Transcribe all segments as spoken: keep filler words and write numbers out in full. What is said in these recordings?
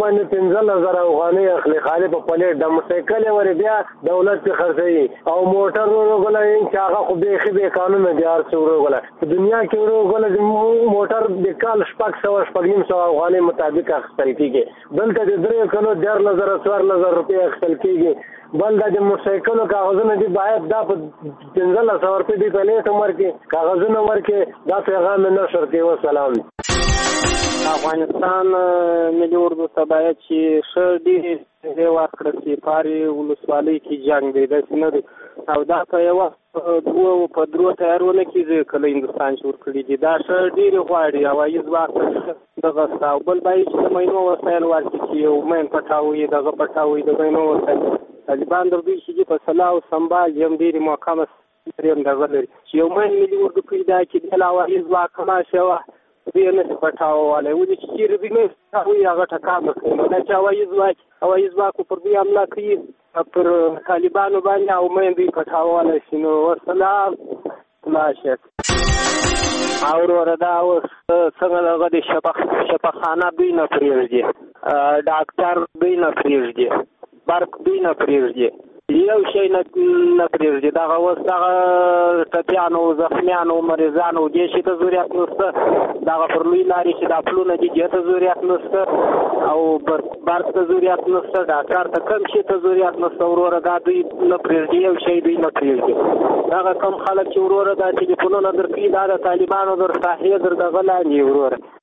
باندې پنځلس زره افغانۍ اخلي خالي په پلیټ د موټرسایکل یې ورې بیا دولت پې خرڅوي او موټر وروغله چې هغه خو بیخي بې قانونه دي هر څه وروغله په دنیا کې وروغله موټر د کال شپږ سوه شپږ نیم سوه افغانۍ مطابق اخیستل کېږي دلته د درې کلو دیارلس زره څوارلس زره روپۍ اخیستل کېږي بل دا د موټرسایکلو کاغذونه دي باید دا په پنځلس سوه روپۍ دي پلیټ هم ورکړي کاغذونه ورکړي دا پیغام یې نشر کوي وسلام افغانستان ملي اردو ته باید چې ښه ډېرې ځای ورکړل شي په هرې ولسوالۍ کې جنګ دی داسې نه دی او دا په یوه دوو په درو تیارونه کې زه کله هندوستان جوړ کړي دي دا ښه ډېرې غواړي هوایي ځواک دغه ستا او بل باید چې د مینو وسایل ورکړي چې یو مین پټاوي دغه پټاوي د مینو وسایل طالبان در دوی چې دي په سلا او سنبال یم ډېرې محکمه درېیم دغه لري چې یو مین ملي اردو پیدا کړي بیا هوایي ځواک هماشه وه دوی نه شي پټاووالی ولې چې چېرې دوی نه پټاوي هغه ټکان به کوي نو دا چې هوایي ځواک هوایي ځواکو پر دوی حمله کوي پر طالبانو باندې او مین دوی پټاووالی شي نو ورسلام خلاص او وروره دا اوس څنګه دغه د شفاخانه دوی نه پرېږدي ډاکټر دوی نه پرېږدي برق دوی نه پرېږدي یو شی نه پرېږدي دغه اوس دغه ټپیانو زخمیانو مریضانو دې شي ته ضرورت نشته دغه پر لوی لارې چې دا پلونه دي دې ته ضرورت نشته او برق ته ضرورت نشته ډاکټر ته کوم شي ته ضرورت نشته وروره دا دوی نه پرېږدي یو شی دوی نه پرېږدي دغه کوم خلک چې وروره دا ټلیفونونه درکوي دا د طالبانو در ساحې در دغه لاندې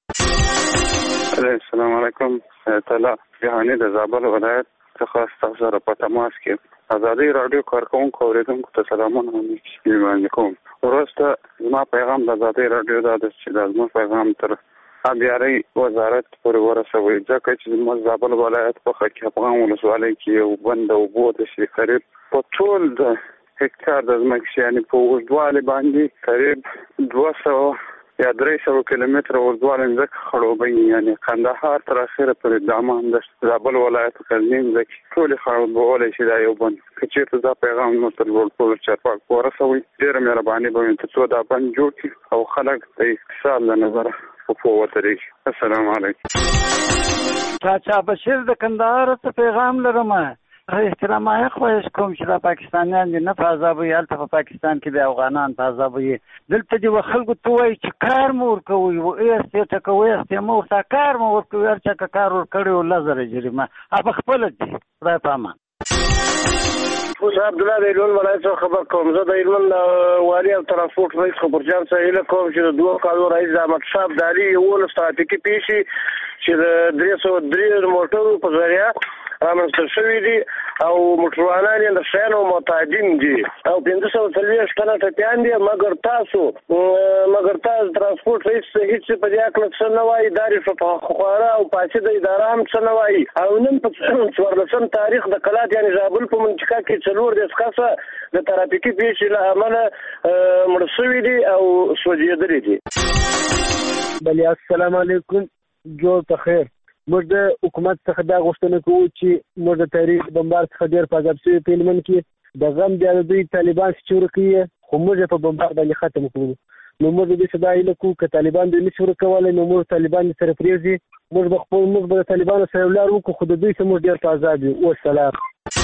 وروره السلام علیکم تعالی جهاني د زابل ولایت څخه ستاسو سره په تماس کې ازادي رادیو کارکونکو اوریدونکو ته سلامونه وړاندې کوم وروسته زما پیغام د ازادي رادیو دا ده چې دا زموږ پیغام تر آبیارۍ وزارت پورې ورسوئ ځکه چې زموږ زابل ولایت په خاک افغان ولسوالۍ کې یو بند د اوبو د شي قریب په ټول د هکتار د ځمکې یعنې په اوږدوالي باندې قریب دوه سوه یا درې سوه کیلومتره اوږدوالی مځکه خړوبوي یعنې کندهار تر اخره پورې دامان د زابل ولایت غزني مځکې ټولې خړوبولی شي دا یو بند که چېرته دا پیغام نور تر لوړ پوړو چارواکو ورسوئ ډېره مهرباني به وي تر څو دا بند جوړ کړي او خلک د اقتصاد له نظره په پوه ودرېږي السلام علیکم چاچا بشیر د کندهار څخه پیغام لرم احترامای خواهش کوم چې دا پاکستانیان دي نه په عذابوي هلته په پاکستان کې د افغانان په عذابوي دلته دي خلکو ته وایي چې کار مو ورکوئ ایستې ټکوئ ایستې مه ورته کار مو ورکوئ هر چا که کار ورکړی و لس زره جریمه هغه خپله دي خدای په امان زه عبدالله د هلمند ولایت څخه خبر کوم زه د هلمند والي او ترانسپورټ رئیس خبرجان څخه هیله کوم چې د دوه کالو رئیس د احمدشاه ابدالي یولس ترافیکي پیښې چې د درې سوه درې موټرو په ذریعه رامنځته شوي دي او موټروانان یې د شیانو معتادین دي او پنځه سوه څلوېښت تنه ټپیان دي مګر تاسو مګر تاسو ترانسپورټ رئیس هېڅ په دې هکله څه نه وایي دا خواره او فاسده اداره هم څه نه وایي او نن په څوارلسم تاریخ د کلات یعنې زابل په منطقه کې څلور دېرش کسه د ترافیکي پیښې له امله مړه شوي دي او سوځېدلي دي بلې السلام علیکم جوړ په خیر موږ د حکومت څخه دا غوښتنه کوو چې موږ د تاریخ بمبار څخه ډېر په عذاب شوي په هلمند کې د غم بیا د دوی طالبان چې ورکوي خو موږ یې په بمبار باندې ختم کړو نو موږ د دوی څه دا هیله کوو که طالبان دوی نشي ورکولی نو موږ طالبان سره پرېږدي موږ به خپل موږ به د طالبانو سره ولاړ وکړو خو د دوی څه موږ ډېر په عذاب یو والسلام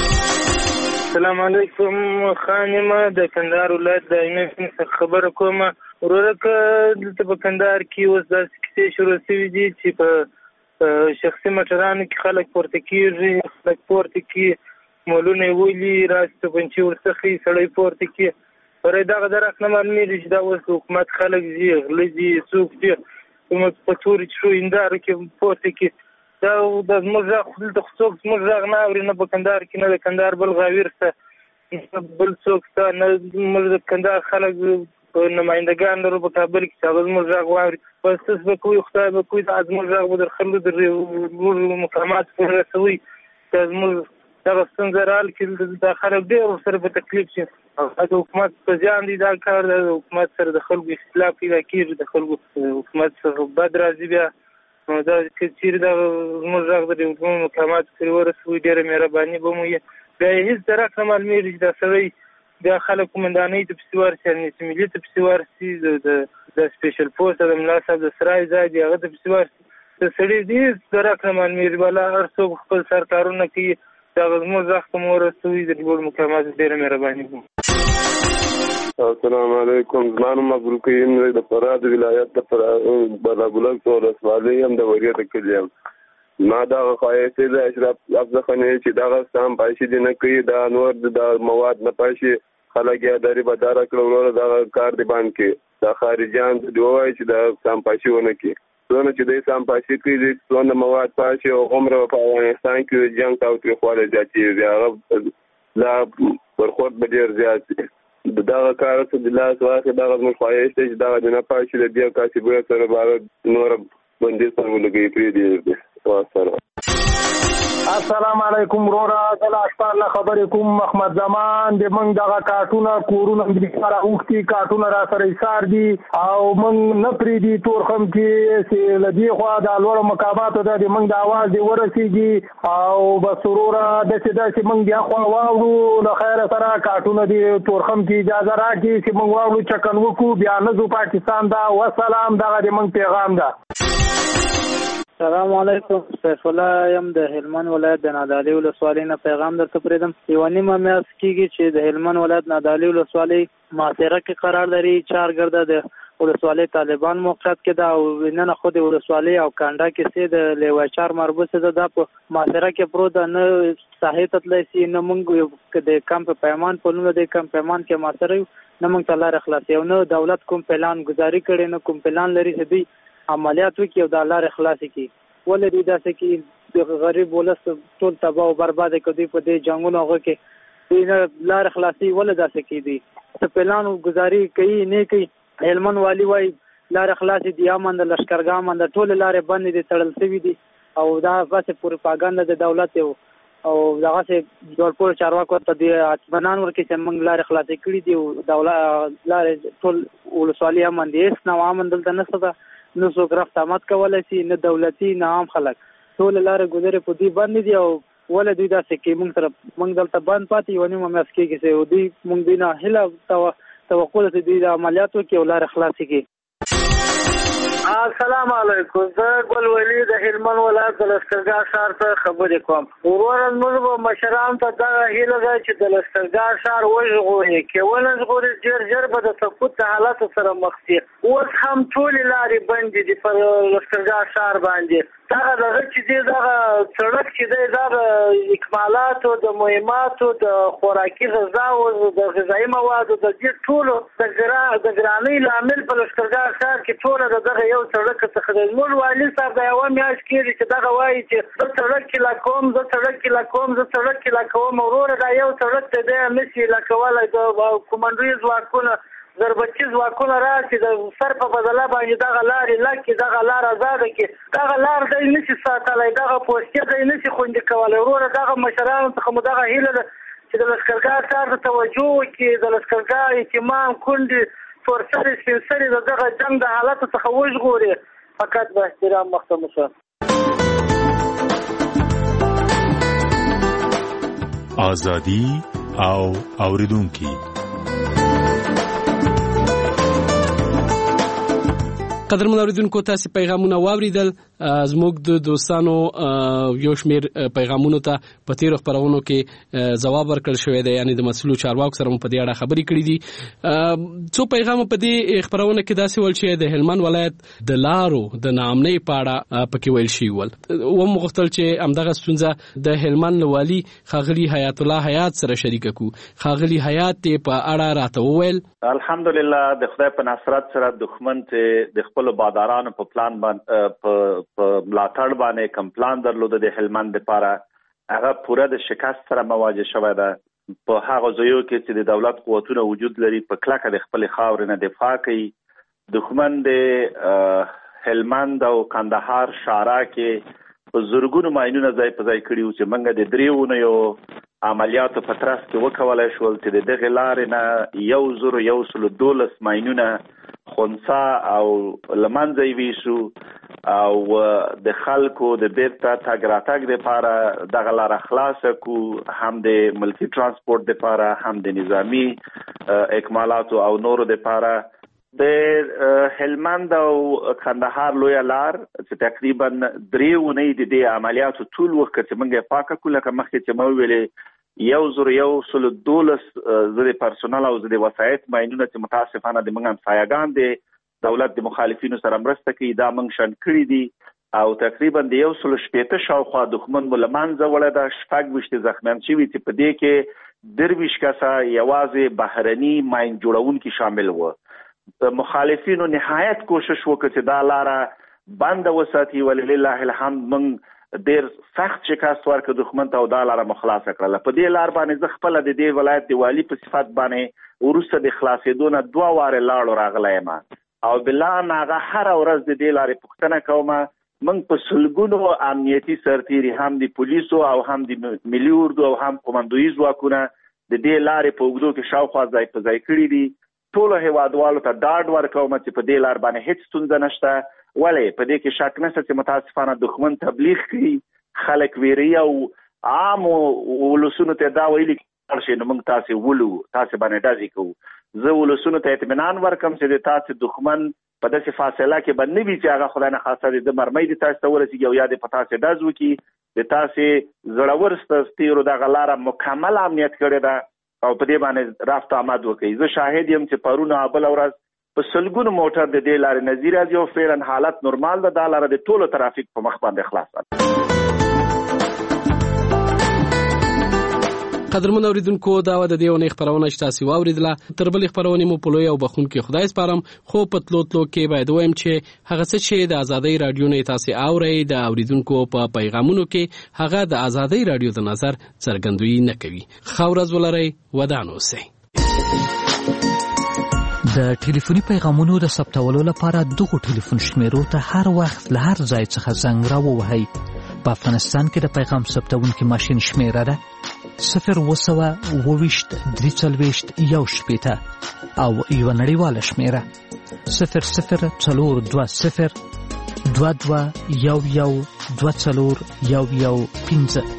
السلام علیکم خانمه د کندهار ولایت د ایمن څخه خبره کوم وروره که دلته په کندهار کې اوس داسې کیسې شروع شوي دي چې په شخصي موټرانو کې خلک پورته کېږي خلک پورته کړي مولونه یې ولي راسي توپنچې ورڅخه سړی پورته کړي برای دغه درک نه معلومېږي چې دا اوس د حکومت خلک دي غله دي څوک دي کومه په تورې چشو هندارو کې پورته کړي دا د زموږ غږ خو دلته خو څوک زموږ غږ نه اوري نه په کندهار کې نه د کندهار بل غاویر شته نه بل څوک شته نه زموږ د کندهار خلک نمایندګان لرو په کابل کې چې هغه زموږ غږ واوري بس تاسو به کوئ خدای به کوئ دا زموږ غږ به در خلکو د لوړو مقاماتو پورې رسوئ چې زموږ دغه ستونزه را حل کړي دا خلک ډېر ورسره په تکلیف شي او د حکومت په زیان دی دا کار د حکومت سره د خلکو اختلاف پیدا کېږي د خلکو حکومت څخه بد راځي بیا نو دا که چېرې دغه زموږ غږ د حکومت مقاماتو پورې ورسوي ډېره مهرباني به مو وي بیا یې هېڅ درک نه معلومېږي چې دا سړی بیا خلک قومندانۍ ته پسې ورسي امنیتي ملي ته پسې ورسي د سپیشل فورس د ملا صاحب د سرای ځای دی هغه ته پسې ورسي د سړي دې درک نه معلومېږي بله هر څوک خپل سر کارونه کوي دغه زموږ زخم مو ورسوي د لوړ مقامات ډېره مهرباني کوم. السلام علیکم. زما نوم مبروکین دی د فراه د ولایت د بلابلک ولسوالۍ یم د وریه د کلي یم. ما دغه خواهش دی د اشرف افزخانې چې دغه سم پایسې دې نه کوي دا نور د مواد نه پاشي خلک یې داري بداره کړه وروره دغه کار دې بند کړي. دا خارجیان دې ووایي چې د سم پاشي ونه کړي. څونه چې دی سم پاشي کوي څونه مواد پاشي او عمره په افغانستان کې جنګ تاوتریخوالی زیاتېږي هغه دا برخورد به ډېر زیات دی. د دغه کار څخه د لاس واخلي دغه زموږ خواهش دی چې دغه دې نه پاشي د دې کاسبو سره باره نوره بندیز سره ولګوي پرېږدي دی. السلام علیکم ورورا د لاشپار نه خبرې کوم محمد زمان د موږ دغه کارټونه کورونه امریکا راوختي کارټونه را سره ایثار دي او موږ نه پرېږدي تورخم کې چې له دې خوا د لوړو مقاماتو ته د موږ د اواز دې ورسېږي او بس ورورا داسې داسې موږ بیا خوا واورو له خیره سره کارټونه دې تورخم کې اجازه راکړي چې موږ واورو چکن وکړو بیا نه ځو پاکستان ته وسلام دغه د موږ پیغام ده. السلام علیکم. سیف الله یم د هلمند ولایت د نادعلي ولسوالۍ نه پیغام درته پرېږدم. یوه نیمه میاشت کېږي چې د هلمند ولایت نادعلي ولسوالۍ محاصره کې قرار لري. چارګرده د ولسوالۍ طالبان موقعیت کې ده او نن خو د ولسوالۍ او کانډا کې سي د لیوچار مربوط ده دا په محاصره کې پروت ده. نه ساحې ته تللی سي نه موږ د کم په پیمان په نوم د کم پیمان کې محاصره یو نه موږ ته لاره خلاصي او نه دولت کوم پلان ګزاري کړي نه کوم پلان لري چې دوی عملیات وکړي او د لارې خلاصې کړي. ولې دوی داسې کوي د غریب ولس ټول تباه او برباده کړي دوی په دې جنګونو هغه کې دوی نه لارې خلاصي ولې داسې کوي دوی څه پلان ګزاري کوي نه کوي. هلمند والي وایي لارې خلاصې دي امن د لښکرګاه امن د ټولې لارې بندې دي تړل شوي دي او دا هغسې پروپاګانده د دولت یو او دغسې جوړپوړ چارواکو ته د اطمینان ورکړي چې موږ لارې خلاصې کړي دي او دولت لارې ټول ولسوالي امن دي. هېڅ نوع امن دلته نشته ده نه څوک رفت آمد کولی شي نه دولتي نه عام خلک ټولې لارې ګزرې په دوی بندې دي او ولې دوی داسې کوي. موږ سره موږ دلته بند پاتې یوه نیمه میاشت کېږي چې دوی موږ دوی نه هیله توقع ده چې دوی د عملیات وکړي او لارې خلاصې کړي. السلام علیکم. زه ګل ولی د هلمند ولایت د لښکرګاه ښار څخه خبرې کوم. وروره موږ به مشرانو ته دغه هیله ده چې د لښکرګاه ښار وژغوري که ونه ژغوري ډېر ژر به د سقوط د حالاتو سره مخ شي. اوس هم ټولې لارې بندې دي په لښکرګاه ښار باندې. دغه دغه چې دی دغه سړک چې دی دغه اکمالاتو د مهماتو د خوراکي غذاو د غذایي موادو د دې ټولو د ګرانۍ لامل په لښکرګاه ښار کې ټوله د دغه یو سړک څخه دی. زموږ والي صاحب د یوه میاشت کېږي چې دغه وایي چې زه سړک کیله کوم زه سړک کیله کوم زه سړک کیله کوم. وروره دا یو سړک دی دی نشي ایله کولی د کومندوي ځواکونه ضربتي ځواکونه راشي د سر په بدله باندې دغه لارې لکې دغه لار ازاده کړي. دغه لار دی نشي ساتلی دغه پوستې دی نشي خوندي کولی. وروره دغه مشرانو څخه مو دغه هیله ده چې د لښکرګاه ښار ته توجه وکړي د لښکرګاه اهتمام کونډې تورسرې سپین سرې د دغه جنګ د حالاتو څخه وژغوري. فقط به احترام مخته مو شه. ازادي او اوریدونکي قدرمن اوریدونکو تاسو پیغامونه واوریدل. زموږ د دوستانو یو شمیر پیغامونو ته په تیرو خبرونو کې جواب ورکړل شوی دی یعنی د مسلو چارواکو سره په دې اړه خبرې کړې دي. څو پیغام په دې خبرونه کې داسې ول چې د هلمند ولایت د لارو د ناامنۍ په اړه پکې ویل شي ول و مغتل چې امدغه ستونزه د هلمند والي خاغلی حیات الله حیات سره شریک کو. خاغلی حیات په اړه راته وویل الحمدلله د خدای په نصرت سره دښمن ته د خپل بادارانو په پلان باندې په په ملاتړ باندې کم پلان درلود د هلمند لپاره هغه پوره د شکست سره مواجه شوی ده. په هغه ځایو کې چې د دولت قوتونه وجود لري په کلکه د خپل خاورې نه دفاع کوي. دښمن د هلمند او کندهار شارع کې په زرګونو ماینونه ځای په ځای کړي چې موږ د دریو یو عملیاتو په ترڅ کې وکولای شول چې د دغه لارې نه یو زر یو سل دولس ماینونه خونسا او لمنځه ویشو او د خلکو د بیرته تګ راتګ لپاره دغه لاره خلاصه کو هم د ملکی ترانسپورت لپاره هم د نظامی اکمالاتو او نورو لپاره د هلمند او کندهار لویه لار چې تقریبا درې اونۍ د دې عملیاتو ټول وخت چې موږ یې پاکه کړو، لکه مخکې چې مو ویلې یو زر یو سل دولس زه د پرسونل او زه د وسایط ماینونه چې متاسفانه د موږ همسایه‌ګان دي دولت د مخالفینو سره مرسته کوي، دا موږ شنډ کړي دي او تقریبا د یو سل شپېته شاوخوا دښمن مو له منځه وړی ده. شپږ ویشت زخمیان شوي چې په دې کې درویشت کسه یوازې بهرني ماین جوړونکي شامل وو. مخالفینو نهایت کوشش وکړ چې دا لاره بنده وساتي، ولله الحمد موږ ډېر سخت شکست ورکړ دښمن ته او دا لاره مو خلاصه کړله. په دې لار باندې زه خپله د دې ولایت د والي په صفت باندې وروسته د خلاصېدو نه دوه وارې لاړو راغلی یم او بلان هغه هره ورځ د دې لارې پوښتنه کومه. موږ په سلګونو امنیتي سرتیري هم د پولیسو او هم د ملي اردو او هم قمندویي ځواکونه د دې لارې په اوږدو کې شاوخوا ځای په ځای کړي دي. ټولو هیوادوالو ته ډاډ ورکوم چې په دې لار باندې هیڅ ستونزه نشته، ولې په دې کې شک نشته چې متاسفانه دښمن تبلیغ کوي، خلک ویروي او عامو ولسونو ته دا ویلي شي نو موږ تاسې ولو، تاسې باندې ډزې کوو. زه ولسونو ته اطمینان ورکوم چې د تاسې دښمن په داسې فاصله کې به نه وي چې هغه خدای نه خاصه د مرمۍ د تاسې ته ورسېږي او یا د په تاسې ډز وکړي. د تاسې زړور ستاسو دغه لاره مکمل امنیت کړې ده او په دې باندې رافت آمد وکړي. زه شاهد یم چې پرونه بله ورځ په سلګونو موټر د دې لارې نه ځي راځي او فعلا حالت نورمال ده. دا لاره د ټولو ترافیک په مخ باندې خلاصه. قدرمن اوریدونکو، دا و د دې اونۍ خپرونه چې تاسو واوریدله. تر بلې خپرونې مو په لوی او بخښونکي خدای سپارم، خو په تلو تلو کې باید ووایم چې هغه څه چې د ازادۍ راډیو نه تاسو اورئ د اوریدونکو په پیغامونو کې هغه د ازادۍ راډیو د نظر څرګندوي نه کوي. ښه ورځ ولرئ، ودان اوسئ. د ټلیفوني پیغامونو د ثبتولو لپاره دغه ټلیفون شمیرو ته هر وخت له هر ځای څخه زنګ راووهئ. په افغانستان کې د پیغام ثبتونکي ماشین شمیره ده صفر اووه سوه اووه ویشت درې څلوېښت یو شپېته او یوه نړیواله شمیره صفر صفر څلور دوه صفر دوه دوه یو یو دوه څلور یو یو پنځه.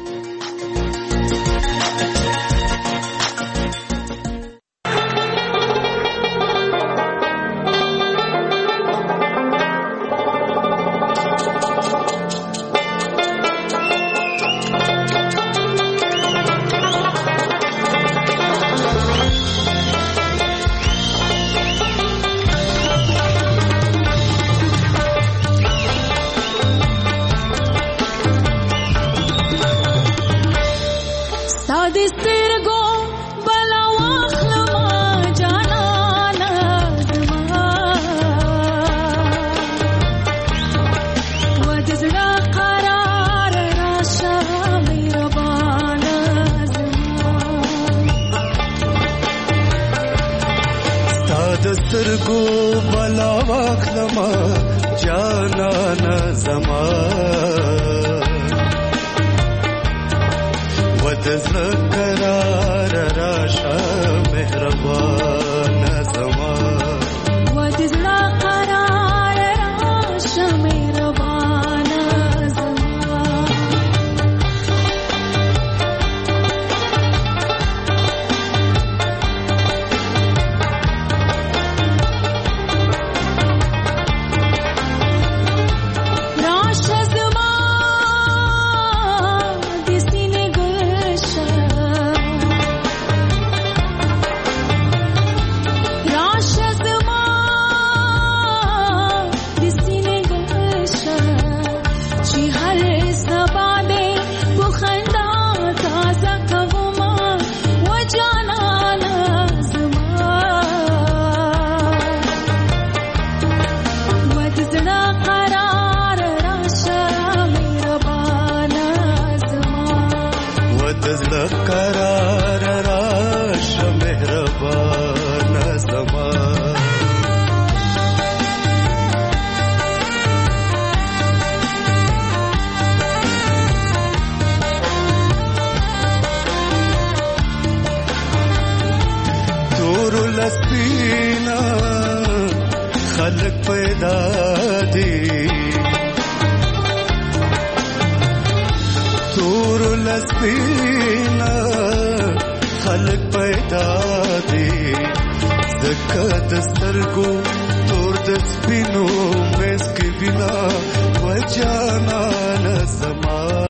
خلق پیدا دی زکه د سترګو د سپینو مېس کې وینا وجانا لزما